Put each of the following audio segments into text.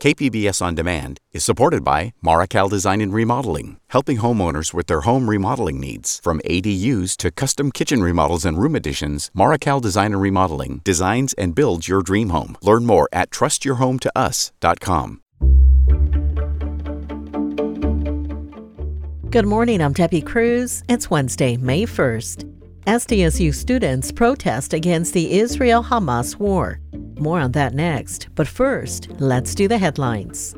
KPBS On Demand is supported by Marrokal Design and Remodeling, helping homeowners with their home remodeling needs. From ADUs to custom kitchen remodels and room additions, Marrokal Design and Remodeling designs and builds your dream home. Learn more at trustyourhometous.com. Good morning, I'm Debbie Cruz. It's Wednesday, May 1st. SDSU students protest against the Israel-Hamas war. More on that next. But first, let's do the headlines.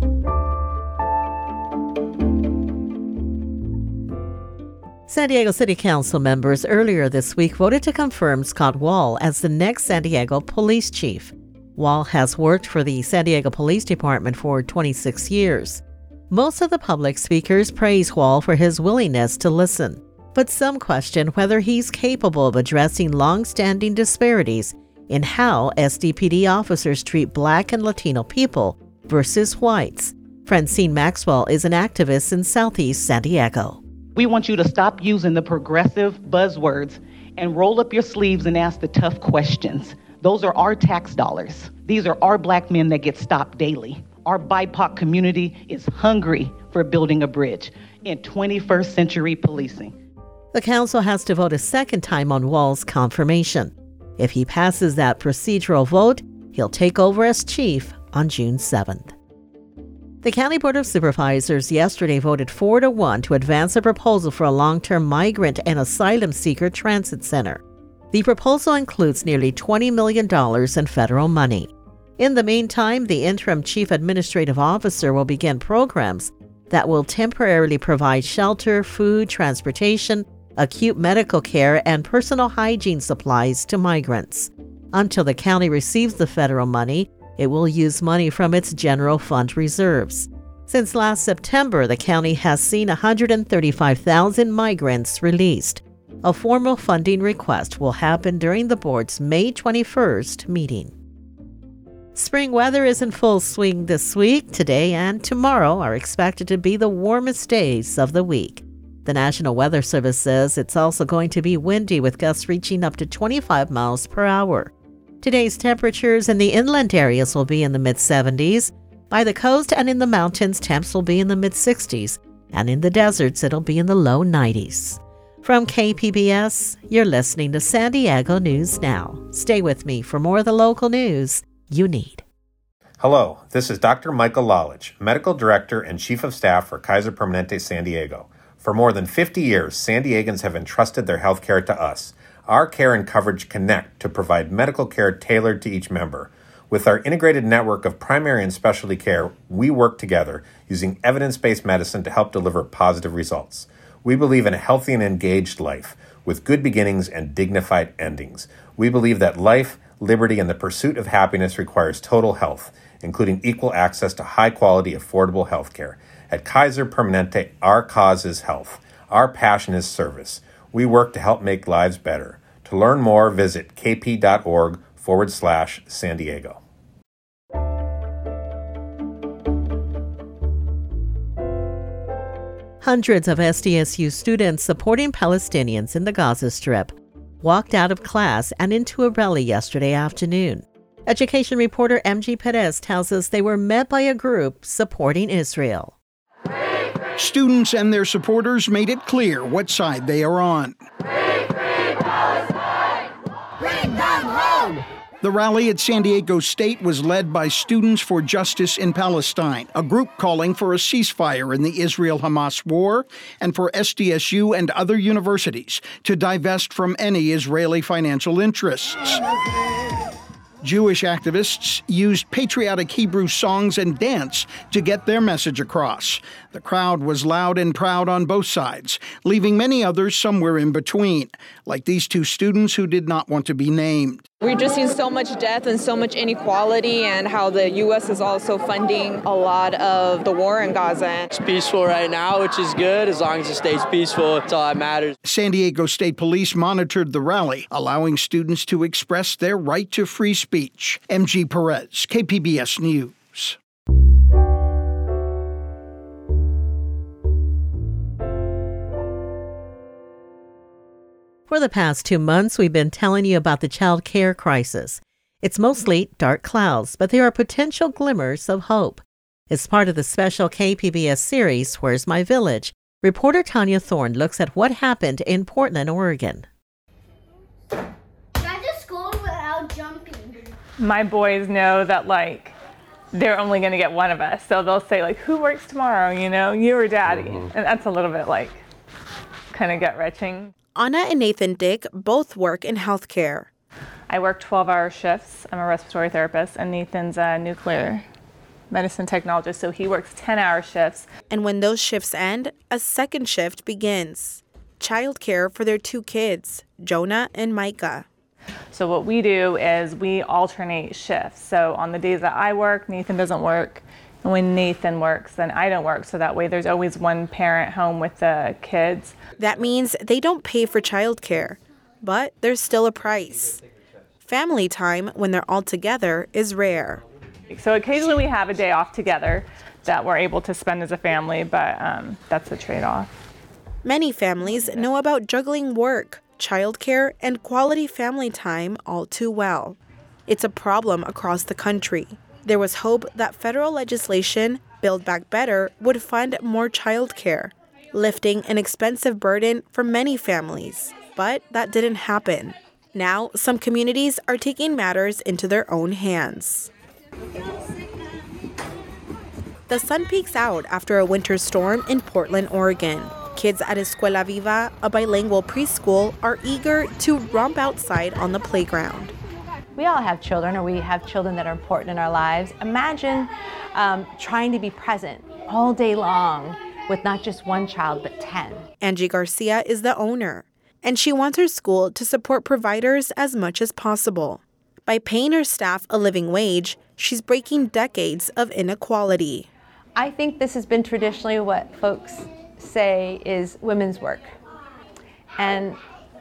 San Diego City Council members earlier this week voted to confirm Scott Wall as the next San Diego police chief. Wall has worked for the San Diego Police Department for 26 years. Most of the public speakers praise Wall for his willingness to listen, but some question whether he's capable of addressing long-standing disparities in how SDPD officers treat Black and Latino people versus whites. Francine Maxwell is an activist in Southeast San Diego. We want you to stop using the progressive buzzwords and roll up your sleeves and ask the tough questions. Those are our tax dollars. These are our Black men that get stopped daily. Our BIPOC community is hungry for building a bridge in 21st century policing. The council has to vote a second time on Wall's confirmation. If he passes that procedural vote, he'll take over as chief on June 7th. The County Board of Supervisors yesterday voted 4-1 to advance a proposal for a long-term migrant and asylum seeker transit center. The proposal includes nearly $20 million in federal money. In the meantime, the interim chief administrative officer will begin programs that will temporarily provide shelter, food, transportation, acute medical care, and personal hygiene supplies to migrants. Until the county receives the federal money, it will use money from its general fund reserves. Since last September, the county has seen 135,000 migrants released. A formal funding request will happen during the board's May 21st meeting. Spring weather is in full swing this week. Today and tomorrow are expected to be the warmest days of the week. The National Weather Service says it's also going to be windy with gusts reaching up to 25 miles per hour. Today's temperatures in the inland areas will be in the mid-70s. By the coast and in the mountains, temps will be in the mid-60s. And in the deserts, it'll be in the low 90s. From KPBS, you're listening to San Diego News Now. Stay with me for more of the local news you need. Hello, this is Dr. Michael Lalich, Medical Director and Chief of Staff for Kaiser Permanente San Diego. For more than 50 years, San Diegans have entrusted their health care to us. Our care and coverage connect to provide medical care tailored to each member. With our integrated network of primary and specialty care, we work together using evidence-based medicine to help deliver positive results. We believe in a healthy and engaged life with good beginnings and dignified endings. We believe that life, liberty, and the pursuit of happiness requires total health, including equal access to high-quality, affordable health care. At Kaiser Permanente, our cause is health. Our passion is service. We work to help make lives better. To learn more, visit kp.org/San Diego. Hundreds of SDSU students supporting Palestinians in the Gaza Strip walked out of class and into a rally yesterday afternoon. Education reporter MG Perez tells us they were met by a group supporting Israel. Students and their supporters made it clear what side they are on. Free Palestine! Bring them home! The rally at San Diego State was led by Students for Justice in Palestine, a group calling for a ceasefire in the Israel-Hamas war and for SDSU and other universities to divest from any Israeli financial interests. Jewish activists used patriotic Hebrew songs and dance to get their message across. The crowd was loud and proud on both sides, leaving many others somewhere in between, like these two students who did not want to be named. We've just seen so much death and so much inequality, and how the U.S. is also funding a lot of the war in Gaza. It's peaceful right now, which is good. As long as it stays peaceful, it's all that matters. San Diego State Police monitored the rally, allowing students to express their right to free speech. MG Perez, KPBS News. For the past 2 months, we've been telling you about the child care crisis. It's mostly dark clouds, but there are potential glimmers of hope. It's part of the special KPBS series, Where's My Village? Reporter Tanya Thorne looks at what happened in Portland, Oregon. I just scored without jumping. My boys know that, they're only going to get one of us. So they'll say, who works tomorrow, you or daddy? And that's a little bit, kind of gut-wrenching. Anna and Nathan Dick both work in healthcare. I work 12-hour shifts. I'm a respiratory therapist, and Nathan's a nuclear medicine technologist, so he works 10-hour shifts. And when those shifts end, a second shift begins. Childcare for their 2 kids, Jonah and Micah. So what we do is we alternate shifts. So on the days that I work, Nathan doesn't work. And when Nathan works, then I don't work. So that way there's always one parent home with the kids. That means they don't pay for childcare, but there's still a price. Family time, when they're all together, is rare. So occasionally we have a day off together that we're able to spend as a family, but that's the trade-off. Many families know about juggling work, childcare, and quality family time all too well. It's a problem across the country. There was hope that federal legislation, Build Back Better, would fund more childcare, lifting an expensive burden for many families. But that didn't happen. Now, some communities are taking matters into their own hands. The sun peeks out after a winter storm in Portland, Oregon. Kids at Escuela Viva, a bilingual preschool, are eager to romp outside on the playground. We all have children, or we have children that are important in our lives. Imagine trying to be present all day long with not just one child, but 10. Angie Garcia is the owner, and she wants her school to support providers as much as possible. By paying her staff a living wage, she's breaking decades of inequality. I think this has been traditionally what folks say is women's work. And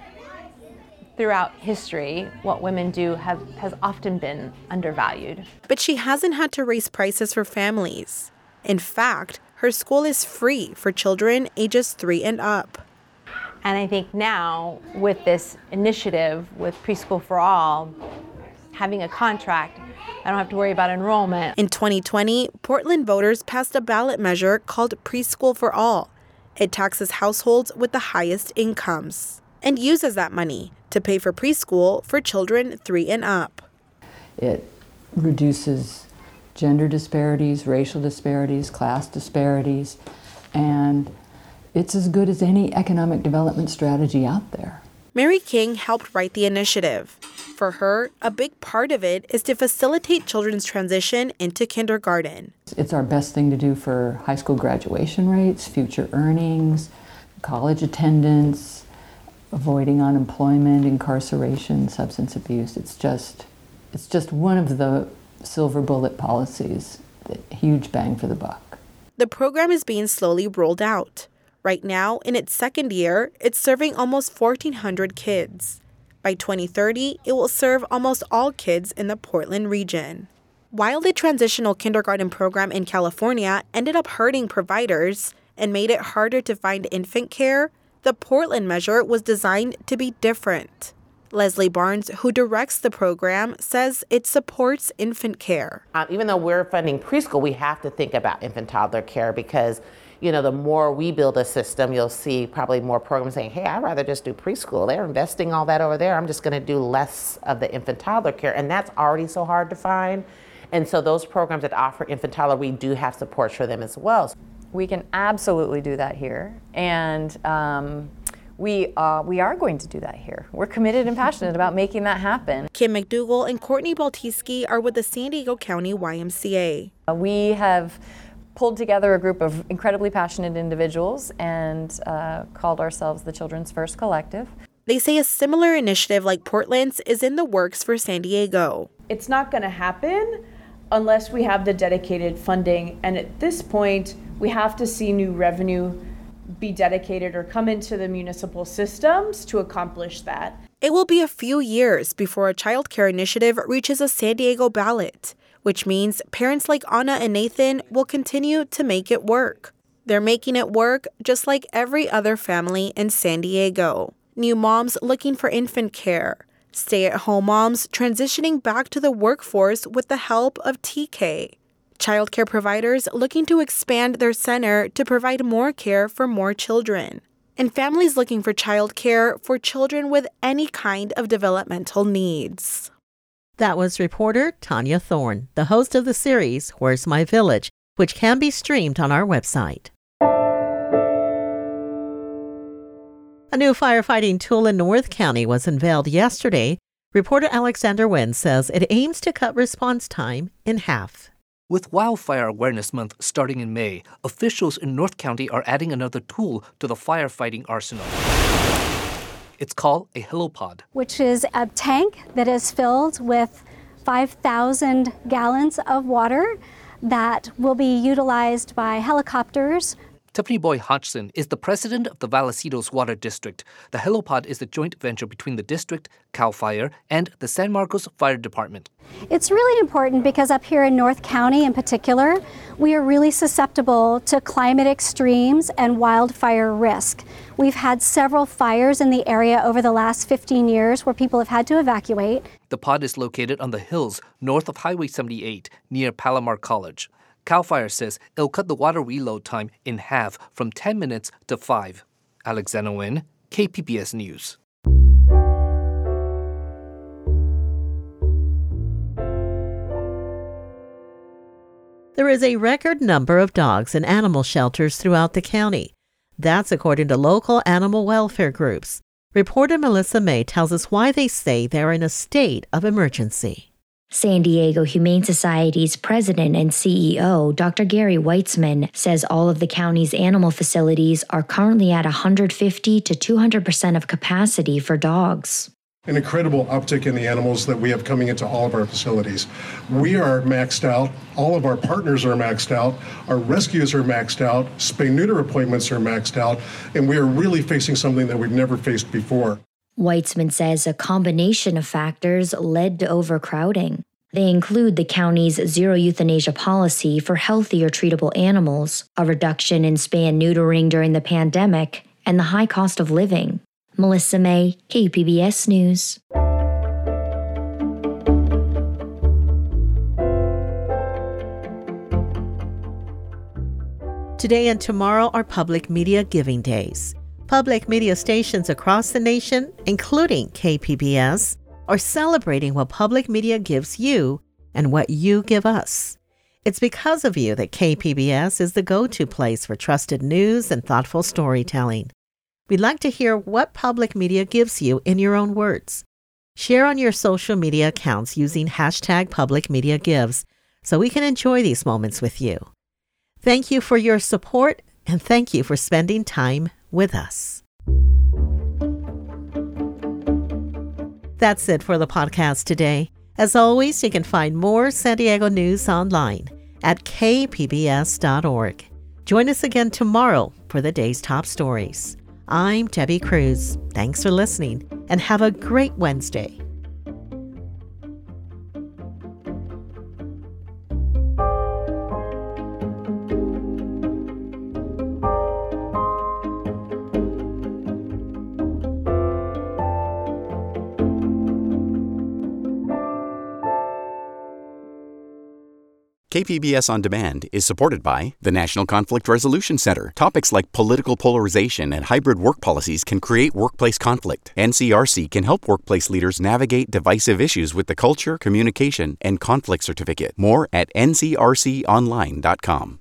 throughout history, what women do has often been undervalued. But she hasn't had to raise prices for families. In fact, her school is free for children ages 3 and up. And I think now, with this initiative with Preschool for All, having a contract, I don't have to worry about enrollment. In 2020, Portland voters passed a ballot measure called Preschool for All. It taxes households with the highest incomes and uses that money to pay for preschool for children 3 and up. It reduces gender disparities, racial disparities, class disparities, and it's as good as any economic development strategy out there. Mary King helped write the initiative. For her, a big part of it is to facilitate children's transition into kindergarten. It's our best thing to do for high school graduation rates, future earnings, college attendance, avoiding unemployment, incarceration, substance abuse. It's just one of the silver bullet policies, huge bang for the buck. The program is being slowly rolled out. Right now, in its second year, it's serving almost 1,400 kids. By 2030, it will serve almost all kids in the Portland region. While the transitional kindergarten program in California ended up hurting providers and made it harder to find infant care, the Portland measure was designed to be different. Leslie Barnes, who directs the program, says it supports infant care. Even though we're funding preschool, we have to think about infant toddler care because the more we build a system, you'll see probably more programs saying, hey, I'd rather just do preschool. They're investing all that over there. I'm just going to do less of the infant toddler care. And that's already so hard to find. And so those programs that offer infant toddler, we do have support for them as well. We can absolutely do that here. And we are going to do that here. We're committed and passionate about making that happen. Kim McDougall and Courtney Baltiski are with the San Diego County YMCA. We have pulled together a group of incredibly passionate individuals and called ourselves the Children's First Collective. They say a similar initiative like Portland's is in the works for San Diego. It's not going to happen unless we have the dedicated funding, and at this point, we have to see new revenue be dedicated or come into the municipal systems to accomplish that. It will be a few years before a child care initiative reaches a San Diego ballot, which means parents like Anna and Nathan will continue to make it work. They're making it work just like every other family in San Diego. New moms looking for infant care, stay-at-home moms transitioning back to the workforce with the help of TK, childcare providers looking to expand their center to provide more care for more children, and families looking for childcare for children with any kind of developmental needs. That was reporter Tanya Thorne, the host of the series Where's My Village, which can be streamed on our website. A new firefighting tool in North County was unveiled yesterday. Reporter Alexander Nguyen says it aims to cut response time in half. With Wildfire Awareness Month starting in May, officials in North County are adding another tool to the firefighting arsenal. It's called a helipod, which is a tank that is filled with 5,000 gallons of water that will be utilized by helicopters. Tiffany Boy Hodgson is the president of the Vallecillos Water District. The helipod is a joint venture between the district, CAL FIRE, and the San Marcos Fire Department. It's really important because up here in North County in particular, we are really susceptible to climate extremes and wildfire risk. We've had several fires in the area over the last 15 years where people have had to evacuate. The pod is located on the hills north of Highway 78 near Palomar College. CAL FIRE says it'll cut the water reload time in half from 10 minutes to 5. Alexander Nguyen, KPBS News. There is a record number of dogs in animal shelters throughout the county. That's according to local animal welfare groups. Reporter Melissa May tells us why they say they're in a state of emergency. San Diego Humane Society's president and CEO, Dr. Gary Weitzman, says all of the county's animal facilities are currently at 150 to 200% of capacity for dogs. An incredible uptick in the animals that we have coming into all of our facilities. We are maxed out. All of our partners are maxed out. Our rescues are maxed out. Spay-neuter appointments are maxed out. And we are really facing something that we've never faced before. Weitzman says a combination of factors led to overcrowding. They include the county's zero euthanasia policy for healthy or treatable animals, a reduction in spay and neutering during the pandemic, and the high cost of living. Melissa May, KPBS News. Today and tomorrow are Public Media Giving Days. Public media stations across the nation, including KPBS, are celebrating what public media gives you and what you give us. It's because of you that KPBS is the go-to place for trusted news and thoughtful storytelling. We'd like to hear what public media gives you in your own words. Share on your social media accounts using #PublicMediaGives so we can enjoy these moments with you. Thank you for your support and thank you for spending time with us. That's it for the podcast today. As always, you can find more San Diego news online at kpbs.org. Join us again tomorrow for the day's top stories. I'm Debbie Cruz. Thanks for listening and have a great Wednesday. KPBS On Demand is supported by the National Conflict Resolution Center. Topics like political polarization and hybrid work policies can create workplace conflict. NCRC can help workplace leaders navigate divisive issues with the Culture, Communication, and Conflict Certificate. More at ncrconline.com.